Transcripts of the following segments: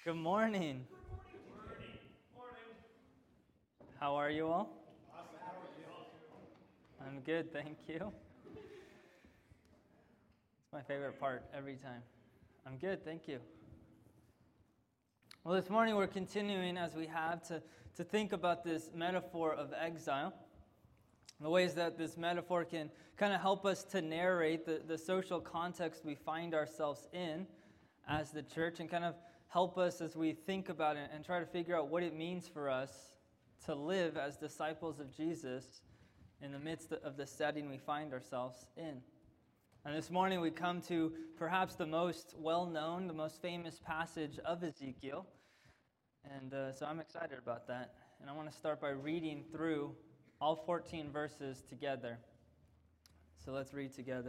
Good morning. How are you all? I'm good, thank you. It's my favorite part every time. I'm good, thank you. Well, this morning we're continuing, as we have, to think about this metaphor of exile. The ways that this metaphor can kind of help us to narrate the social context we find ourselves in as the church, and kind of help us as we think about it and try to figure out what it means for us to live as disciples of Jesus in the midst of the setting we find ourselves in. And this morning we come to perhaps the most well-known, the most famous passage of Ezekiel. And so I'm excited about that. And I want to start by reading through all 14 verses together. So let's read together.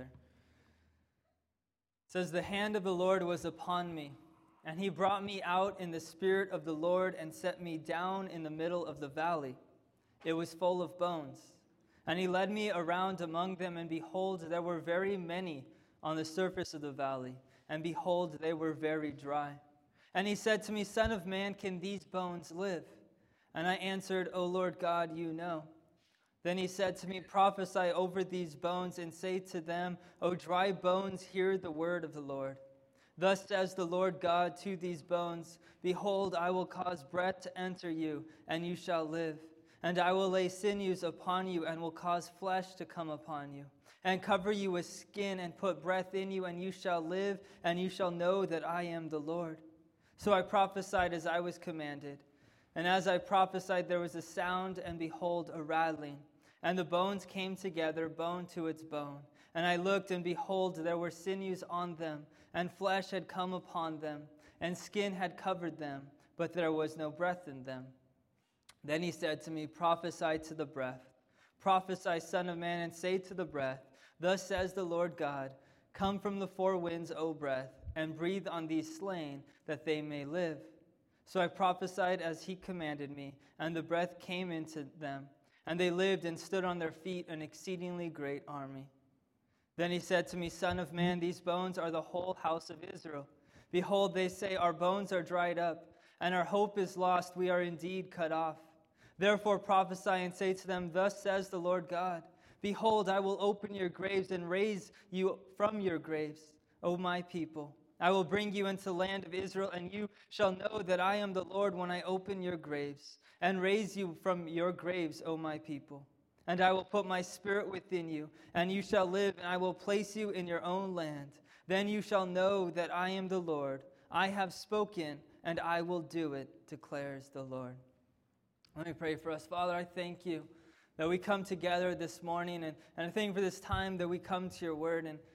It says, "The hand of the Lord was upon me, and he brought me out in the spirit of the Lord and set me down in the middle of the valley. It was full of bones. And he led me around among them, and behold, there were very many on the surface of the valley, and behold, they were very dry. And he said to me, Son of man, can these bones live? And I answered, O Lord God, you know. Then he said to me, Prophesy over these bones, and say to them, O dry bones, hear the word of the Lord. Thus says the Lord God to these bones, Behold, I will cause breath to enter you, and you shall live. And I will lay sinews upon you, and will cause flesh to come upon you, and cover you with skin, and put breath in you, and you shall live, and you shall know that I am the Lord. So I prophesied as I was commanded. And as I prophesied, there was a sound, and behold, a rattling. And the bones came together, bone to its bone. And I looked, and behold, there were sinews on them, and flesh had come upon them, and skin had covered them, but there was no breath in them. Then he said to me, Prophesy to the breath. Prophesy, Son of man, and say to the breath, Thus says the Lord God, Come from the four winds, O breath, and breathe on these slain, that they may live. So I prophesied as he commanded me, and the breath came into them, and they lived and stood on their feet, an exceedingly great army. Then he said to me, Son of man, these bones are the whole house of Israel. Behold, they say, Our bones are dried up, and our hope is lost. We are indeed cut off. Therefore prophesy and say to them, Thus says the Lord God, Behold, I will open your graves and raise you from your graves, O my people. I will bring you into the land of Israel, and you shall know that I am the Lord when I open your graves and raise you from your graves, O my people. And I will put my spirit within you, and you shall live, and I will place you in your own land. Then you shall know that I am the Lord. I have spoken, and I will do it, declares the Lord." Let me pray for us. Father, I thank you that we come together this morning, and I thank you for this time that we come to your word. And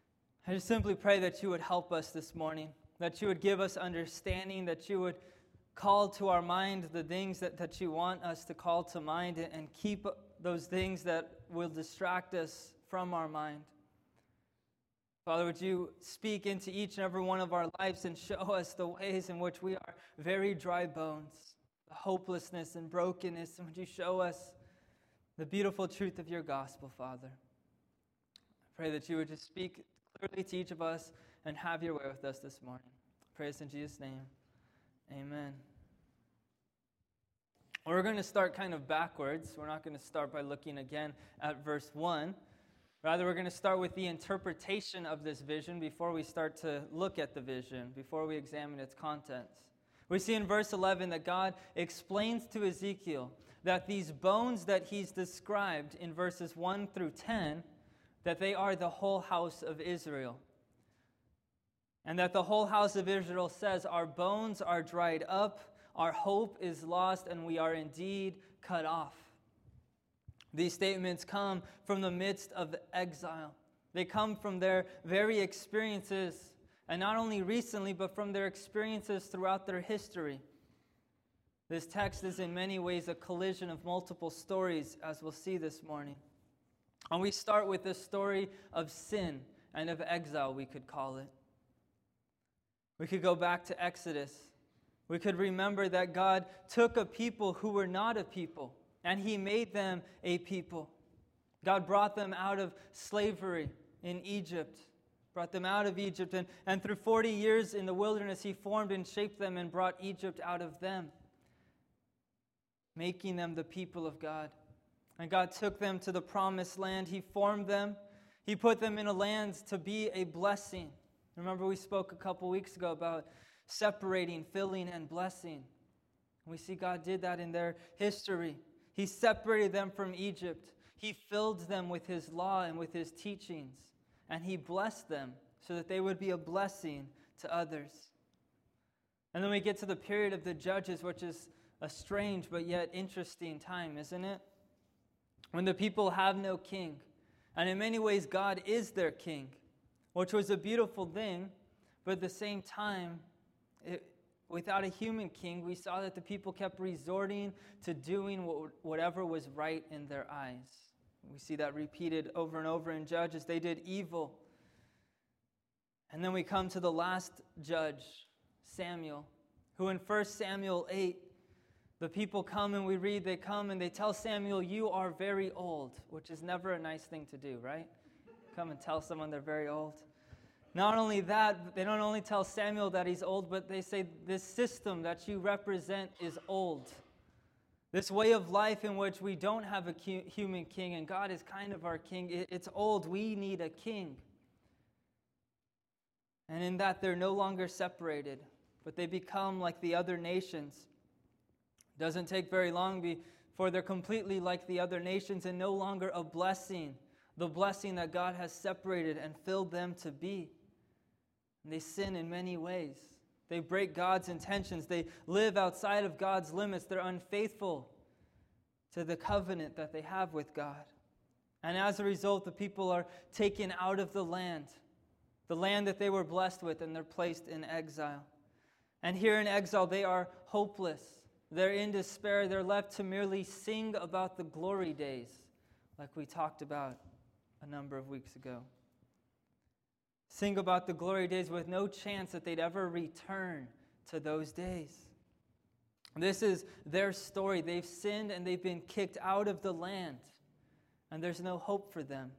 I just simply pray that you would help us this morning, that you would give us understanding, that you would call to our mind the things that you want us to call to mind, and keep those things that will distract us from our mind. Father, would you speak into each and every one of our lives and show us the ways in which we are very dry bones, the hopelessness and brokenness, and would you show us the beautiful truth of your gospel, Father. I pray that you would just speak clearly to each of us and have your way with us this morning. I pray this in Jesus' name. Amen. We're going to start kind of backwards. We're not going to start by looking again at verse 1. Rather, we're going to start with the interpretation of this vision before we start to look at the vision, before we examine its contents. We see in verse 11 that God explains to Ezekiel that these bones that he's described in verses 1 through 10, that they are the whole house of Israel. And that the whole house of Israel says, Our bones are dried up, our hope is lost, and we are indeed cut off. These statements come from the midst of exile. They come from their very experiences, and not only recently, but from their experiences throughout their history. This text is in many ways a collision of multiple stories, as we'll see this morning. And we start with the story of sin and of exile, we could call it. We could go back to Exodus. We could remember that God took a people who were not a people, and he made them a people. God brought them out of slavery in Egypt. brought them out of Egypt, and through 40 years in the wilderness, he formed and shaped them and brought Egypt out of them, making them the people of God. And God took them to the promised land. He formed them. He put them in a land to be a blessing. Remember, we spoke a couple weeks ago about separating, filling, and blessing. We see God did that in their history. He separated them from Egypt. He filled them with his law and with his teachings. And he blessed them so that they would be a blessing to others. And then we get to the period of the Judges, which is a strange but yet interesting time, isn't it? When the people have no king. And in many ways, God is their king, which was a beautiful thing. But at the same time, without a human king, we saw that the people kept resorting to doing whatever was right in their eyes. We see that repeated over and over in Judges. They did evil. And then we come to the last judge, Samuel, who in 1 Samuel 8, the people come and they come and they tell Samuel, "You are very old," which is never a nice thing to do, right? Come and tell someone they're very old. Not only that, they don't only tell Samuel that he's old, but they say, "This system that you represent is old. This way of life in which we don't have a human king and God is kind of our king, it's old. We need a king." And in that, they're no longer separated, but they become like the other nations. It doesn't take very long before they're completely like the other nations and no longer a blessing, the blessing that God has separated and filled them to be. And they sin in many ways. They break God's intentions. They live outside of God's limits. They're unfaithful to the covenant that they have with God. And as a result, the people are taken out of the land that they were blessed with, and they're placed in exile. And here in exile, they are hopeless. They're in despair. They're left to merely sing about the glory days, like we talked about a number of weeks ago. Sing about the glory days with no chance that they'd ever return to those days. This is their story. They've sinned and they've been kicked out of the land, and there's no hope for them.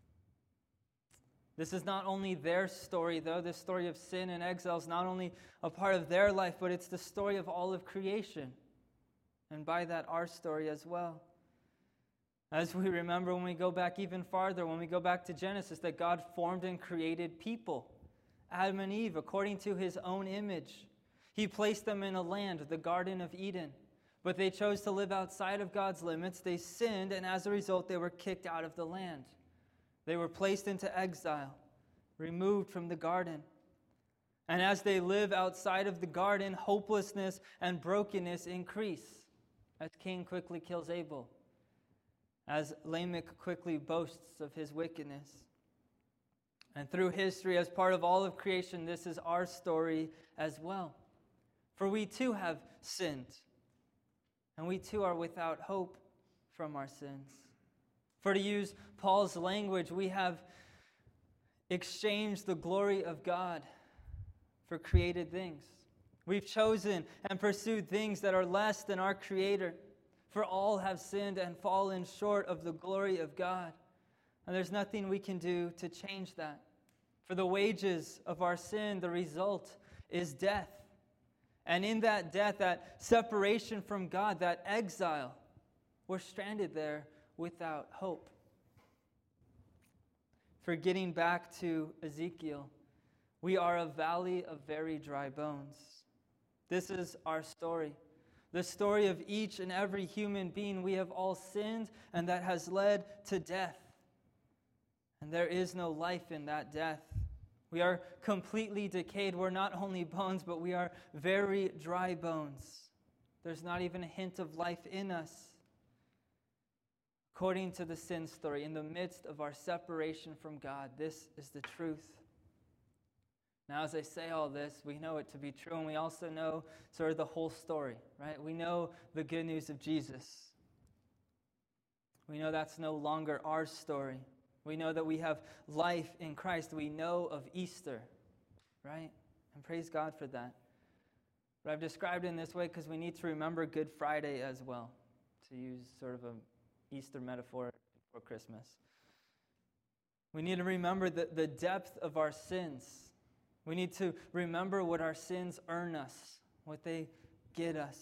This is not only their story, though. The story of sin and exile is not only a part of their life, but it's the story of all of creation. And by that, our story as well. As we remember when we go back even farther, when we go back to Genesis, that God formed and created people, Adam and Eve, according to his own image. He placed them in a land, the Garden of Eden. But they chose to live outside of God's limits. They sinned, and as a result, they were kicked out of the land. They were placed into exile, removed from the garden. And as they live outside of the garden, hopelessness and brokenness increase, as Cain quickly kills Abel, as Lamech quickly boasts of his wickedness. And through history, as part of all of creation, this is our story as well. For we too have sinned, and we too are without hope from our sins. For to use Paul's language, we have exchanged the glory of God for created things. We've chosen and pursued things that are less than our Creator. For all have sinned and fallen short of the glory of God. And there's nothing we can do to change that. For the wages of our sin, the result is death. And in that death, that separation from God, that exile, we're stranded there without hope. For getting back to Ezekiel, we are a valley of very dry bones. This is our story. The story of each and every human being. We have all sinned, and that has led to death. And there is no life in that death. We are completely decayed. We're not only bones, but we are very dry bones. There's not even a hint of life in us. According to the sin story, in the midst of our separation from God, this is the truth. Now, as I say all this, we know it to be true, and we also know sort of the whole story, right? We know the good news of Jesus. We know that's no longer our story. We know that we have life in Christ. We know of Easter, right? And praise God for that. But I've described it in this way because we need to remember Good Friday as well, to use sort of an Easter metaphor for Christmas. We need to remember the depth of our sins. We need to remember what our sins earn us, what they get us.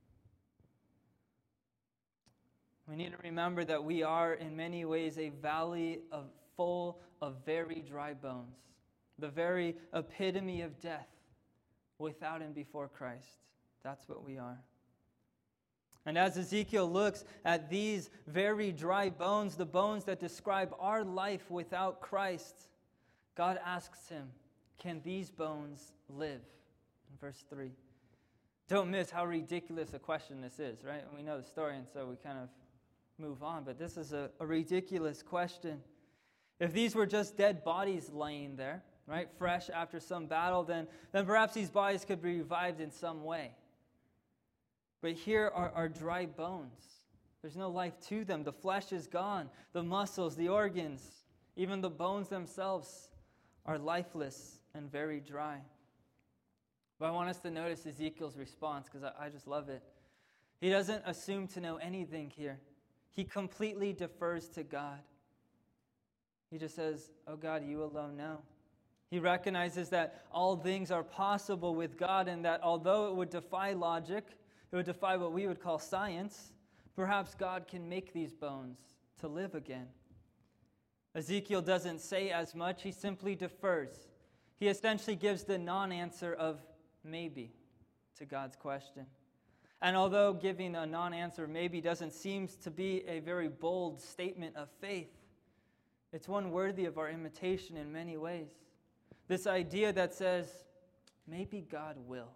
We need to remember that we are, in many ways, a valley full of very dry bones, the very epitome of death without and before Christ. That's what we are. And as Ezekiel looks at these very dry bones, the bones that describe our life without Christ, God asks him, can these bones live? In verse 3. Don't miss how ridiculous a question this is, right? We know the story, and so we kind of move on, but this is a ridiculous question. If these were just dead bodies laying there, right, fresh after some battle, then perhaps these bodies could be revived in some way. But here are dry bones. There's no life to them. The flesh is gone. The muscles, the organs, even the bones themselves are lifeless and very dry. But I want us to notice Ezekiel's response, because I just love it. He doesn't assume to know anything here. He completely defers to God. He just says, oh God, you alone know. He recognizes that all things are possible with God, and that although it would defy logic, it would defy what we would call science, perhaps God can make these bones to live again. Ezekiel doesn't say as much. He simply defers. He essentially gives the non-answer of maybe to God's question. And although giving a non-answer maybe doesn't seem to be a very bold statement of faith, it's one worthy of our imitation in many ways. This idea that says, maybe God will.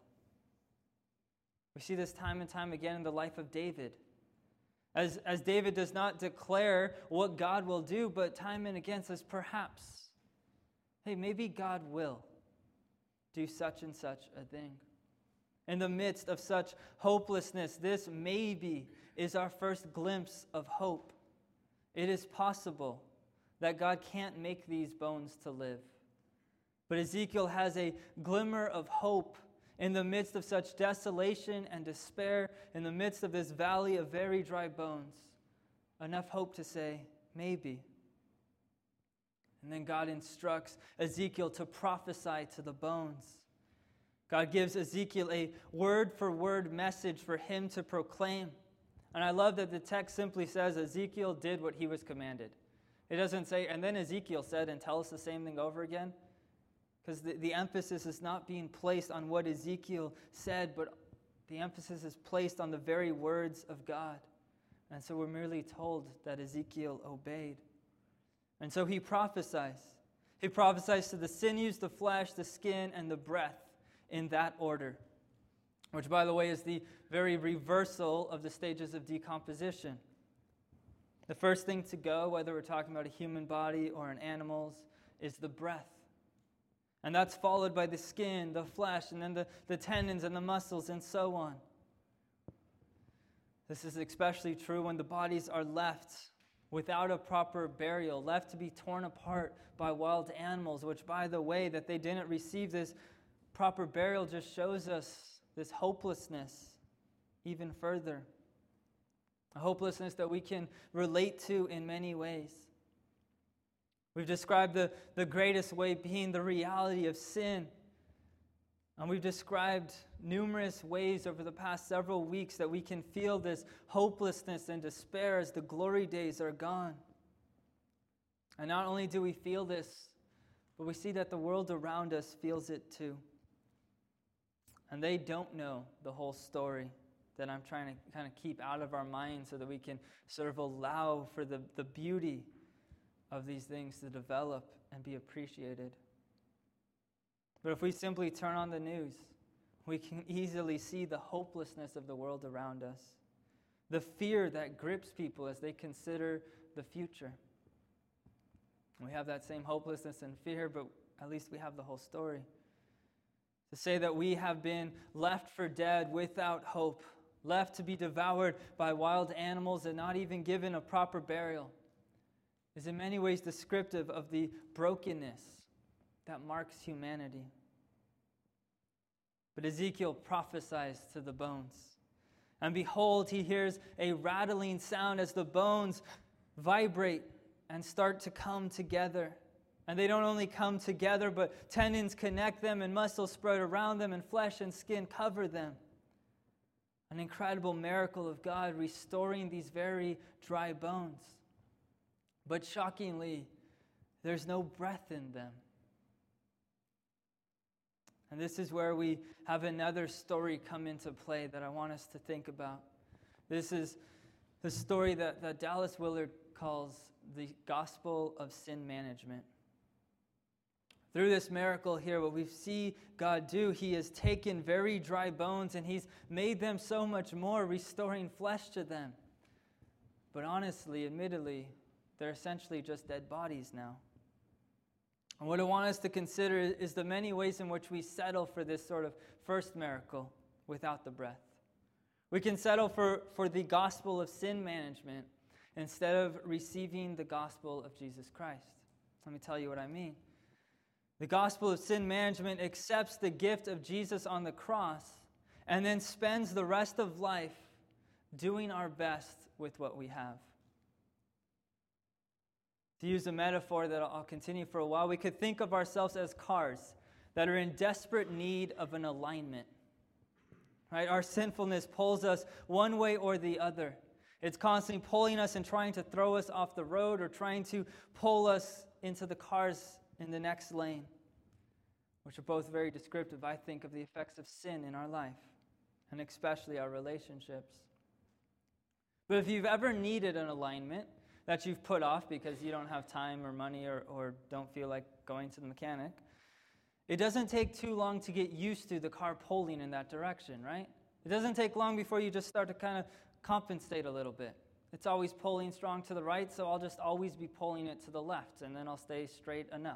We see this time and time again in the life of David. As David does not declare what God will do, but time and again says, perhaps, hey, maybe God will do such and such a thing. In the midst of such hopelessness, this maybe is our first glimpse of hope. It is possible that God can't make these bones to live. But Ezekiel has a glimmer of hope in the midst of such desolation and despair, in the midst of this valley of very dry bones. Enough hope to say, maybe. And then God instructs Ezekiel to prophesy to the bones. God gives Ezekiel a word-for-word message for him to proclaim. And I love that the text simply says Ezekiel did what he was commanded. It doesn't say, and then Ezekiel said, and tell us the same thing over again. Because the emphasis is not being placed on what Ezekiel said, but the emphasis is placed on the very words of God. And so we're merely told that Ezekiel obeyed. And so he prophesies. He prophesies to the sinews, the flesh, the skin, and the breath in that order. Which, by the way, is the very reversal of the stages of decomposition. The first thing to go, whether we're talking about a human body or an animal's, is the breath. And that's followed by the skin, the flesh, and then the tendons and the muscles, and so on. This is especially true when the bodies are left without a proper burial, left to be torn apart by wild animals, which, by the way, that they didn't receive this proper burial just shows us this hopelessness even further. A hopelessness that we can relate to in many ways. We've described the greatest way being the reality of sin. And we've described numerous ways over the past several weeks that we can feel this hopelessness and despair as the glory days are gone. And not only do we feel this, but we see that the world around us feels it too. And they don't know the whole story that I'm trying to kind of keep out of our minds so that we can sort of allow for the beauty of these things to develop and be appreciated. But if we simply turn on the news, we can easily see the hopelessness of the world around us, the fear that grips people as they consider the future. We have that same hopelessness and fear, but at least we have the whole story. To say that we have been left for dead without hope, left to be devoured by wild animals and not even given a proper burial, is in many ways descriptive of the brokenness that marks humanity. But Ezekiel prophesies to the bones. And behold, he hears a rattling sound as the bones vibrate and start to come together. And they don't only come together, but tendons connect them and muscles spread around them and flesh and skin cover them. An incredible miracle of God restoring these very dry bones. But shockingly, there's no breath in them. And this is where we have another story come into play that I want us to think about. This is the story that Dallas Willard calls the gospel of sin management. Through this miracle here, what we see God do, he has taken very dry bones and he's made them so much more, restoring flesh to them. But honestly, admittedly, they're essentially just dead bodies now. And what I want us to consider is the many ways in which we settle for this sort of first miracle without the breath. We can settle for the gospel of sin management instead of receiving the gospel of Jesus Christ. Let me tell you what I mean. The gospel of sin management accepts the gift of Jesus on the cross and then spends the rest of life doing our best with what we have. To use a metaphor that I'll continue for a while, we could think of ourselves as cars that are in desperate need of an alignment. Right? Our sinfulness pulls us one way or the other. It's constantly pulling us and trying to throw us off the road or trying to pull us into the cars in the next lane, which are both very descriptive, I think, of the effects of sin in our life, and especially our relationships. But if you've ever needed an alignment that you've put off because you don't have time or money or don't feel like going to the mechanic, it doesn't take too long to get used to the car pulling in that direction, right? It doesn't take long before you just start to kind of compensate a little bit. It's always pulling strong to the right, so I'll just always be pulling it to the left, and then I'll stay straight enough.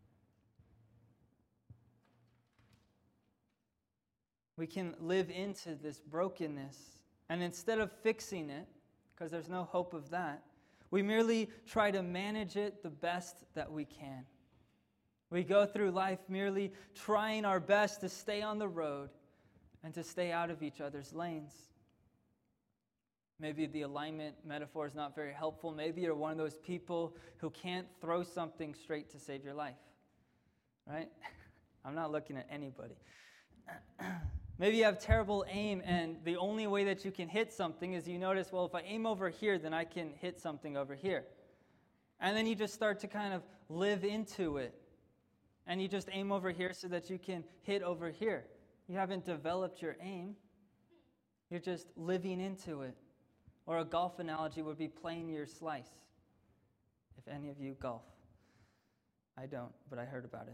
We can live into this brokenness, and instead of fixing it, because there's no hope of that, we merely try to manage it the best that we can. We go through life merely trying our best to stay on the road and to stay out of each other's lanes. Maybe the alignment metaphor is not very helpful. Maybe you're one of those people who can't throw something straight to save your life, right? I'm not looking at anybody. Maybe you have terrible aim, and the only way that you can hit something is you notice, well, if I aim over here, then I can hit something over here. And then you just start to kind of live into it. And you just aim over here so that you can hit over here. You haven't developed your aim. You're just living into it. Or a golf analogy would be playing your slice. If any of you golf. I don't, but I heard about it.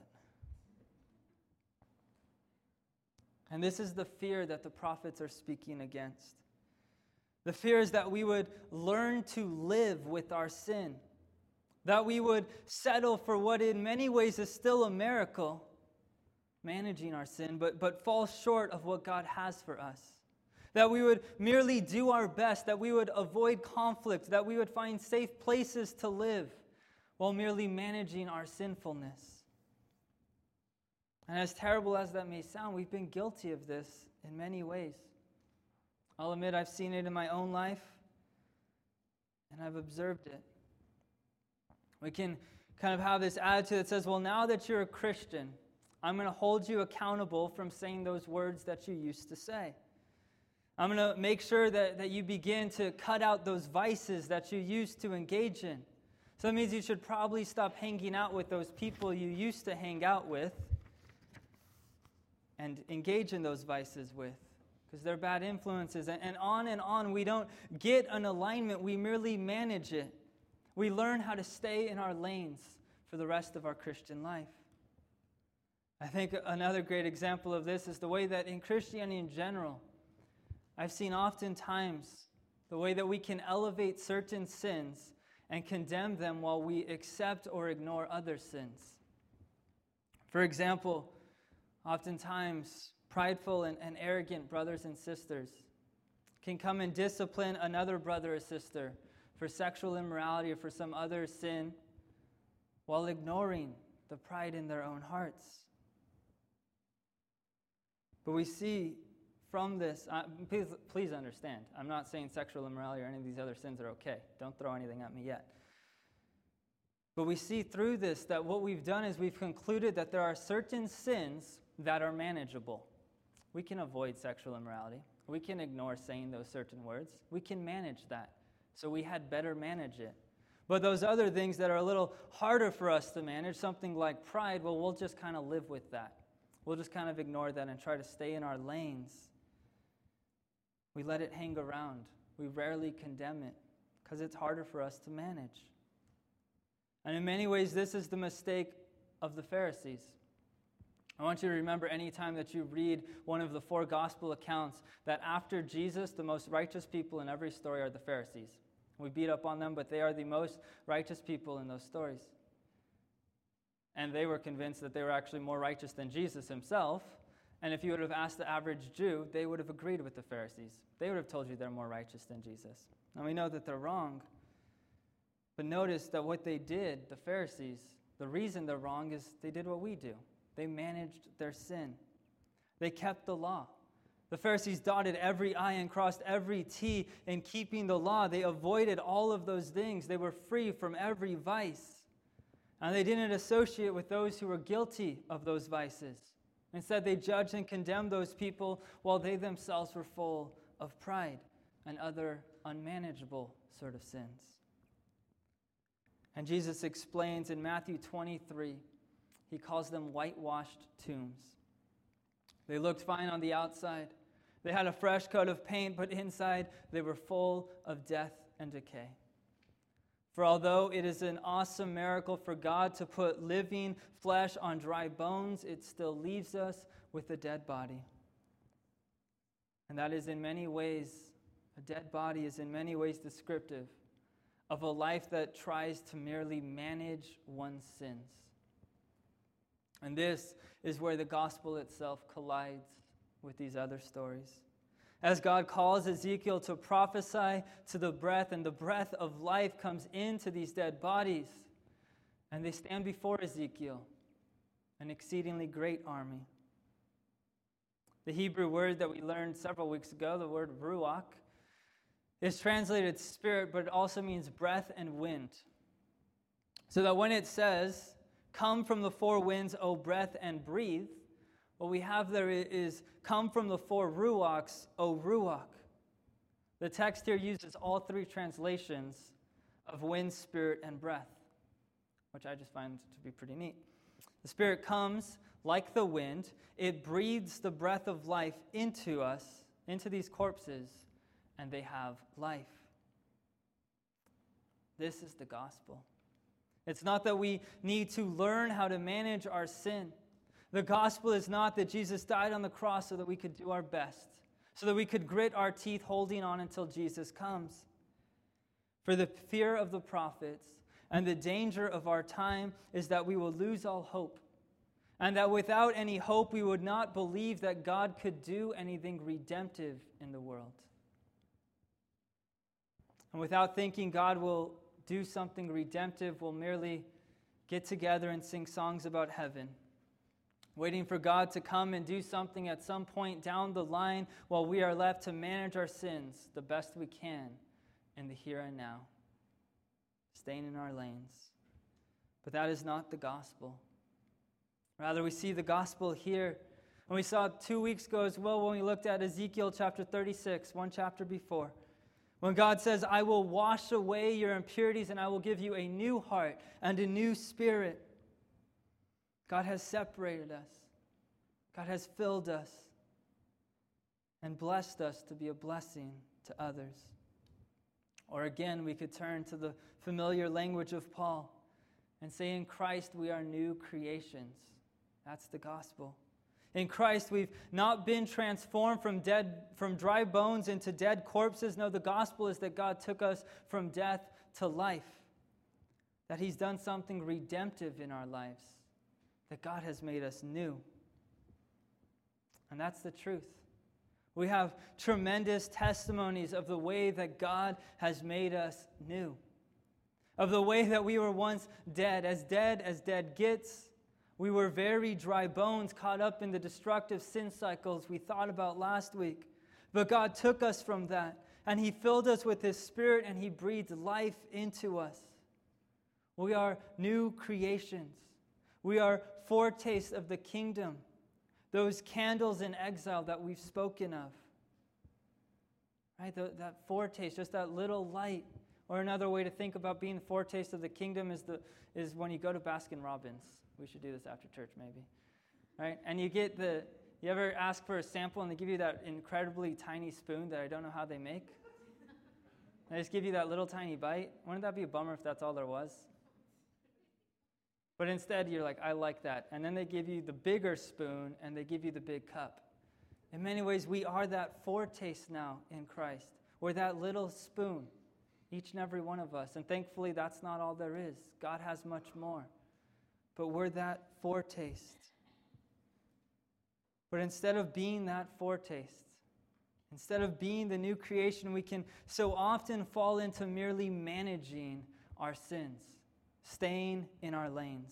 And this is the fear that the prophets are speaking against. The fear is that we would learn to live with our sin. That we would settle for what in many ways is still a miracle, managing our sin, but fall short of what God has for us. That we would merely do our best, that we would avoid conflict, that we would find safe places to live while merely managing our sinfulness. And as terrible as that may sound, we've been guilty of this in many ways. I'll admit I've seen it in my own life, and I've observed it. We can kind of have this attitude that says, well, now that you're a Christian, I'm going to hold you accountable from saying those words that you used to say. I'm going to make sure that you begin to cut out those vices that you used to engage in. So that means you should probably stop hanging out with those people you used to hang out with and engage in those vices with, because they're bad influences. And on, we don't get an alignment. We merely manage it. We learn how to stay in our lanes for the rest of our Christian life. I think another great example of this is the way that in Christianity in general, I've seen oftentimes the way that we can elevate certain sins and condemn them while we accept or ignore other sins. For example, oftentimes prideful and arrogant brothers and sisters can come and discipline another brother or sister for sexual immorality or for some other sin while ignoring the pride in their own hearts. But we see from this, please understand, I'm not saying sexual immorality or any of these other sins are okay. Don't throw anything at me yet. But we see through this that what we've done is we've concluded that there are certain sins that are manageable. We can avoid sexual immorality. We can ignore saying those certain words. We can manage that. So we had better manage it. But those other things that are a little harder for us to manage, something like pride, well, we'll just kind of live with that. We'll just kind of ignore that and try to stay in our lanes. We let it hang around. We rarely condemn it because it's harder for us to manage. And in many ways, this is the mistake of the Pharisees. I want you to remember any time that you read one of the 4 gospel accounts that after Jesus, the most righteous people in every story are the Pharisees. We beat up on them, but they are the most righteous people in those stories. And they were convinced that they were actually more righteous than Jesus himself. And if you would have asked the average Jew, they would have agreed with the Pharisees. They would have told you they're more righteous than Jesus. And we know that they're wrong. But notice that what they did, the Pharisees, the reason they're wrong is they did what we do. They managed their sin. They kept the law. The Pharisees dotted every I and crossed every T in keeping the law. They avoided all of those things. They were free from every vice. And they didn't associate with those who were guilty of those vices. Instead, they judged and condemned those people while they themselves were full of pride and other unmanageable sort of sins. And Jesus explains in Matthew 23, he calls them whitewashed tombs. They looked fine on the outside. They had a fresh coat of paint, but inside they were full of death and decay. For although it is an awesome miracle for God to put living flesh on dry bones, it still leaves us with a dead body. And that is in many ways, a dead body is in many ways descriptive of a life that tries to merely manage one's sins. And this is where the gospel itself collides with these other stories. As God calls Ezekiel to prophesy to the breath, and the breath of life comes into these dead bodies, and they stand before Ezekiel, an exceedingly great army. The Hebrew word that we learned several weeks ago, the word ruach, is translated spirit, but it also means breath and wind. So that when it says, "Come from the 4 winds, O breath, and breathe," what we have there is, "Come from the 4 ruachs, O ruach." The text here uses all 3 translations of wind, spirit, and breath, which I just find to be pretty neat. The Spirit comes like the wind. It breathes the breath of life into us, into these corpses, and they have life. This is the gospel. It's not that we need to learn how to manage our sin. The gospel is not that Jesus died on the cross so that we could do our best, so that we could grit our teeth holding on until Jesus comes. For the fear of the prophets and the danger of our time is that we will lose all hope, and that without any hope we would not believe that God could do anything redemptive in the world. And without thinking God will do something redemptive, we'll merely get together and sing songs about heaven, waiting for God to come and do something at some point down the line while we are left to manage our sins the best we can in the here and now, staying in our lanes. But that is not the gospel. Rather, we see the gospel here. And we saw 2 weeks ago as well when we looked at Ezekiel chapter 36, 1 chapter before. When God says, "I will wash away your impurities and I will give you a new heart and a new spirit." God has separated us. God has filled us and blessed us to be a blessing to others. Or again, we could turn to the familiar language of Paul and say, in Christ we are new creations. That's the gospel. In Christ, we've not been transformed from dry bones into dead corpses. No, the gospel is that God took us from death to life, that he's done something redemptive in our lives, that God has made us new. And that's the truth. We have tremendous testimonies of the way that God has made us new, of the way that we were once dead as dead gets. We were very dry bones caught up in the destructive sin cycles we thought about last week. But God took us from that, and he filled us with his Spirit, and he breathed life into us. We are new creations. We are foretastes of the kingdom, those candles in exile that we've spoken of. Right? That foretaste, just that little light. Or another way to think about being the foretaste of the kingdom is when you go to Baskin-Robbins. We should do this after church, maybe. Right? And you ever ask for a sample and they give you that incredibly tiny spoon that I don't know how they make? They just give you that little tiny bite. Wouldn't that be a bummer if that's all there was? But instead, you're like, I like that. And then they give you the bigger spoon and they give you the big cup. In many ways, we are that foretaste now in Christ. We're that little spoon, each and every one of us. And thankfully, that's not all there is. God has much more. But we're that foretaste. But instead of being that foretaste, instead of being the new creation, we can so often fall into merely managing our sins, staying in our lanes.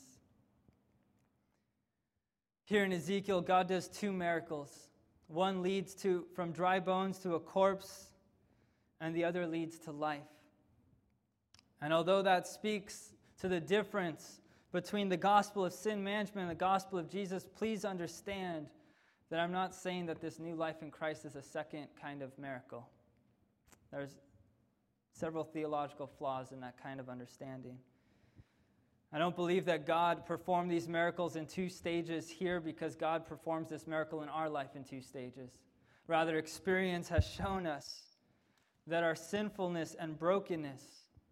Here in Ezekiel, God does two miracles. One leads from dry bones to a corpse, and the other leads to life. And although that speaks to the difference between the gospel of sin management and the gospel of Jesus, please understand that I'm not saying that this new life in Christ is a second kind of miracle. There's several theological flaws in that kind of understanding. I don't believe that God performed these miracles in two stages here because God performs this miracle in our life in two stages. Rather, experience has shown us that our sinfulness and brokenness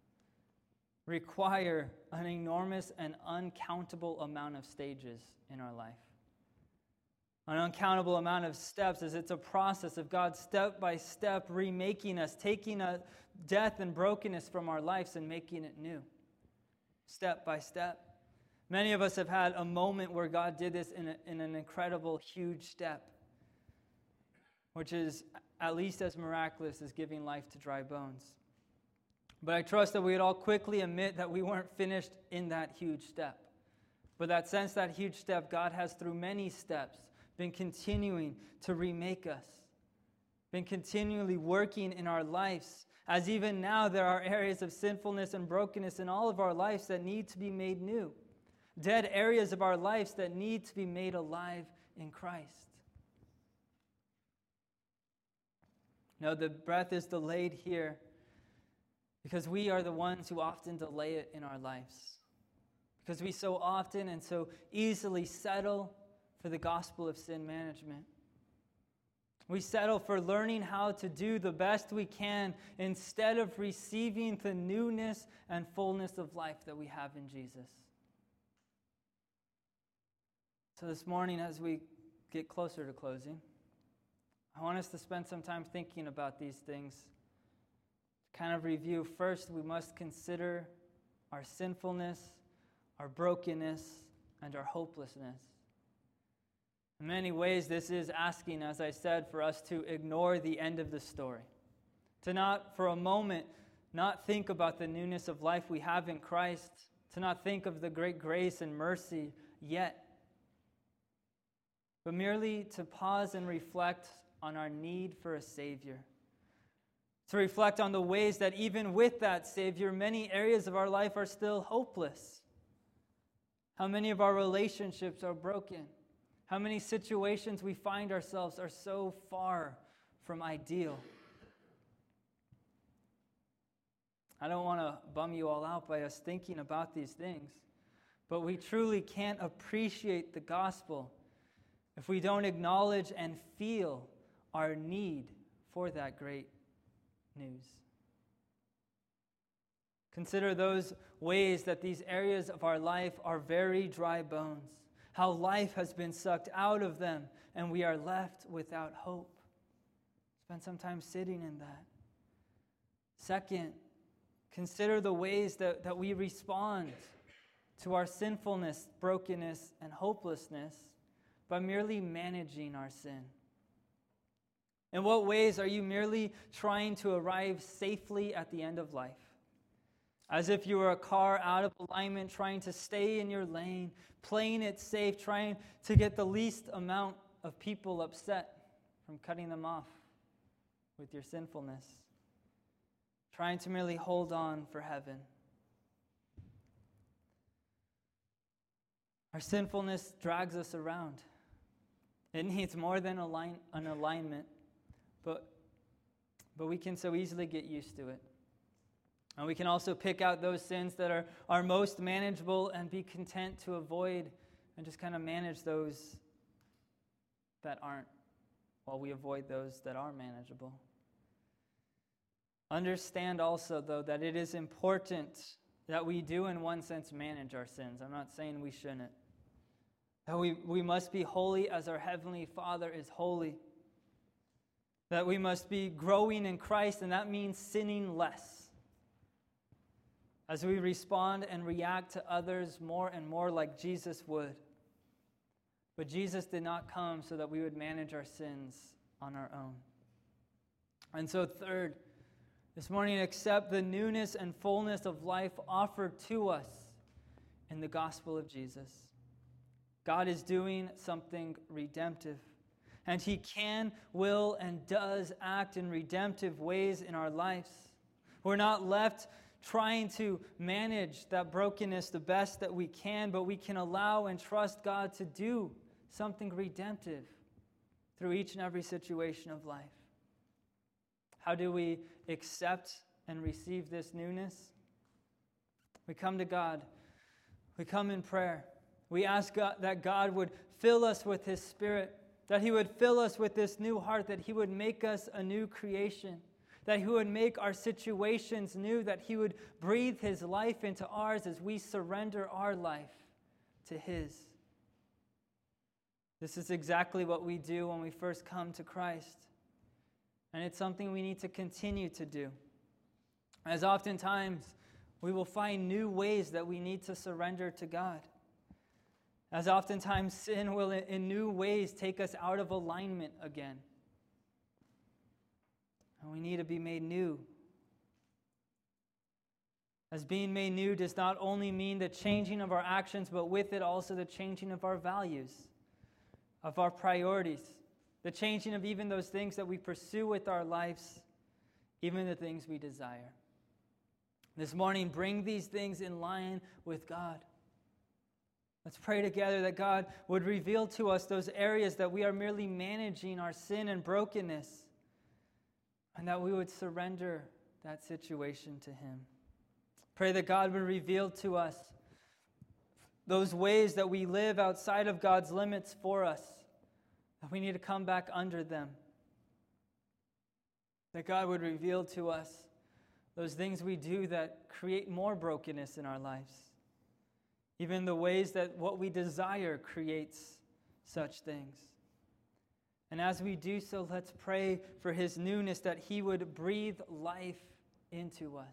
require an enormous and uncountable amount of stages in our life. An uncountable amount of steps, as it's a process of God step by step remaking us, taking a death and brokenness from our lives and making it new. Step by step. Many of us have had a moment where God did this in an incredible, huge step, which is at least as miraculous as giving life to dry bones. But I trust that we would all quickly admit that we weren't finished in that huge step. But that huge step, God has through many steps been continuing to remake us, been continually working in our lives, as even now there are areas of sinfulness and brokenness in all of our lives that need to be made new. Dead areas of our lives that need to be made alive in Christ. No, the breath is delayed here because we are the ones who often delay it in our lives. Because we so often and so easily settle for the gospel of sin management. We settle for learning how to do the best we can instead of receiving the newness and fullness of life that we have in Jesus. So this morning, as we get closer to closing, I want us to spend some time thinking about these things. To kind of review, first, we must consider our sinfulness, our brokenness, and our hopelessness. In many ways, this is asking, as I said, for us to ignore the end of the story. To not, for a moment, not think about the newness of life we have in Christ. To not think of the great grace and mercy yet. But merely to pause and reflect on our need for a Savior. To reflect on the ways that even with that Savior, many areas of our life are still hopeless. How many of our relationships are broken. How many situations we find ourselves are so far from ideal. I don't want to bum you all out by us thinking about these things, but we truly can't appreciate the gospel if we don't acknowledge and feel our need for that great news. Consider those ways that these areas of our life are very dry bones. How life has been sucked out of them and we are left without hope. Spend some time sitting in that. Second, consider the ways that we respond to our sinfulness, brokenness, and hopelessness by merely managing our sin. In what ways are you merely trying to arrive safely at the end of life? As if you were a car out of alignment, trying to stay in your lane, playing it safe, trying to get the least amount of people upset from cutting them off with your sinfulness. Trying to merely hold on for heaven. Our sinfulness drags us around. It needs more than an alignment, but we can so easily get used to it. And we can also pick out those sins that are most manageable and be content to avoid and just kind of manage those that aren't, while we avoid those that are manageable. Understand also, though, that it is important that we do, in one sense, manage our sins. I'm not saying we shouldn't. That we must be holy as our Heavenly Father is holy. That we must be growing in Christ, and that means sinning less. As we respond and react to others more and more like Jesus would. But Jesus did not come so that we would manage our sins on our own. And so third, this morning, accept the newness and fullness of life offered to us in the gospel of Jesus. God is doing something redemptive. And He can, will, and does act in redemptive ways in our lives. We're not left trying to manage that brokenness the best that we can, but we can allow and trust God to do something redemptive through each and every situation of life. How do we accept and receive this newness? We come to God. We come in prayer. We ask God that God would fill us with His Spirit, that He would fill us with this new heart, that He would make us a new creation, that He would make our situations new, that He would breathe His life into ours as we surrender our life to His. This is exactly what we do when we first come to Christ. And it's something we need to continue to do. As oftentimes, we will find new ways that we need to surrender to God. As oftentimes, sin will in new ways take us out of alignment again. And we need to be made new. As being made new does not only mean the changing of our actions, but with it also the changing of our values, of our priorities, the changing of even those things that we pursue with our lives, even the things we desire. This morning, bring these things in line with God. Let's pray together that God would reveal to us those areas that we are merely managing our sin and brokenness, and that we would surrender that situation to Him. Pray that God would reveal to us those ways that we live outside of God's limits for us, that we need to come back under them. That God would reveal to us those things we do that create more brokenness in our lives. Even the ways that what we desire creates such things. And as we do so, let's pray for His newness, that He would breathe life into us.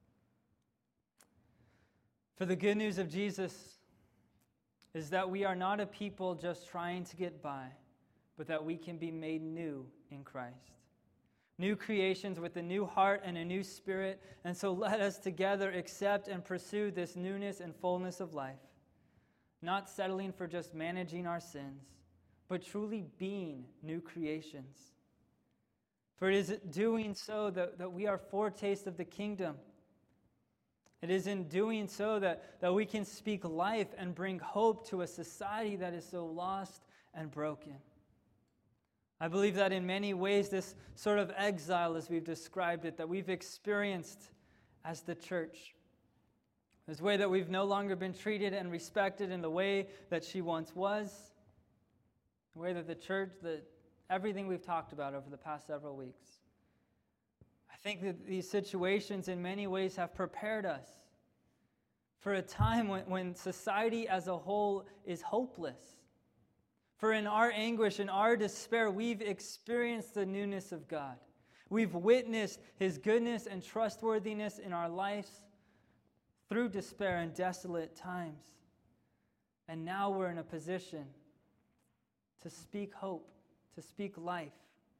For the good news of Jesus is that we are not a people just trying to get by, but that we can be made new in Christ. New creations with a new heart and a new spirit. And so let us together accept and pursue this newness and fullness of life. Not settling for just managing our sins, but truly being new creations. For it is doing so that we are foretastes of the kingdom. It is in doing so that we can speak life and bring hope to a society that is so lost and broken. I believe that in many ways, this sort of exile, as we've described it, that we've experienced as the church, this way that we've no longer been treated and respected in the way that she once was, the way that the church, everything we've talked about over the past several weeks. I think that these situations in many ways have prepared us for a time when society as a whole is hopeless. For in our anguish, in our despair, we've experienced the newness of God. We've witnessed His goodness and trustworthiness in our lives through despair and desolate times. And now we're in a position to speak hope, to speak life.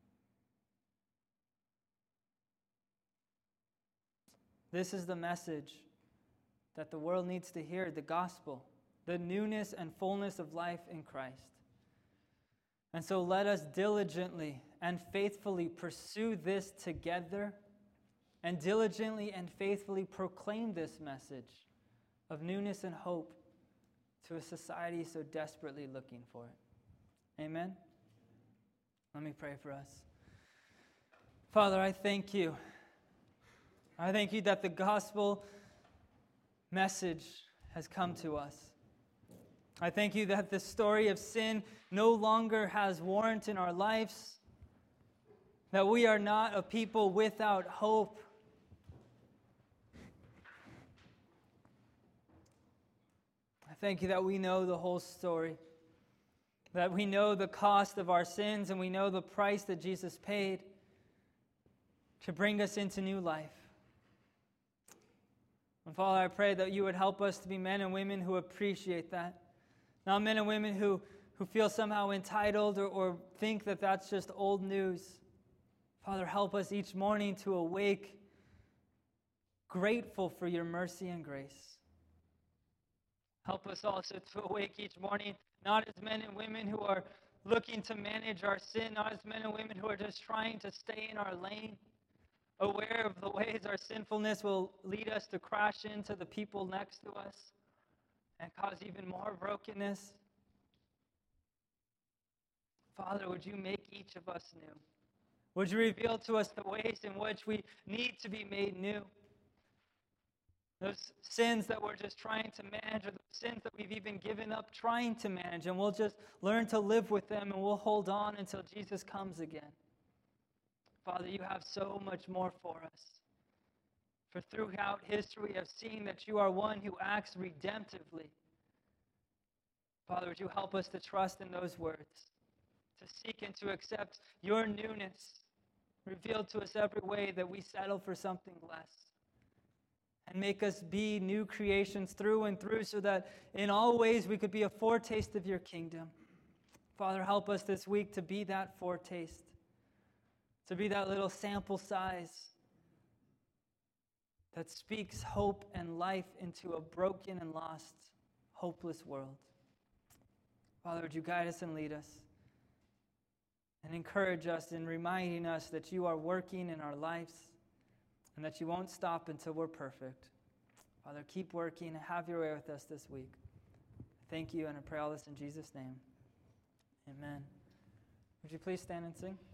This is the message that the world needs to hear, the gospel, the newness and fullness of life in Christ. And so let us diligently and faithfully pursue this together, and diligently and faithfully proclaim this message of newness and hope to a society so desperately looking for it. Amen? Let me pray for us. Father, I thank you. I thank you that the gospel message has come to us. I thank you that the story of sin no longer has warrant in our lives, that we are not a people without hope. I thank you that we know the whole story, that we know the cost of our sins, and we know the price that Jesus paid to bring us into new life. And Father, I pray that you would help us to be men and women who appreciate that. Not men and women who feel somehow entitled or think that that's just old news. Father, help us each morning to awake grateful for your mercy and grace. Help us also to awake each morning not as men and women who are looking to manage our sin, not as men and women who are just trying to stay in our lane, aware of the ways our sinfulness will lead us to crash into the people next to us and cause even more brokenness. Father, would you make each of us new? Would you reveal to us the ways in which we need to be made new? Those sins that we're just trying to manage, or the sins that we've even given up trying to manage, and we'll just learn to live with them, and we'll hold on until Jesus comes again. Father, you have so much more for us. For throughout history, we have seen that you are one who acts redemptively. Father, would you help us to trust in those words, to seek and to accept your newness, revealed to us every way that we settle for something less, and make us be new creations through and through, so that in all ways we could be a foretaste of your kingdom. Father, help us this week to be that foretaste, to be that little sample size that speaks hope and life into a broken and lost, hopeless world. Father, would you guide us and lead us and encourage us in reminding us that you are working in our lives and that you won't stop until we're perfect. Father, keep working and have your way with us this week. Thank you, and I pray all this in Jesus' name. Amen. Would you please stand and sing?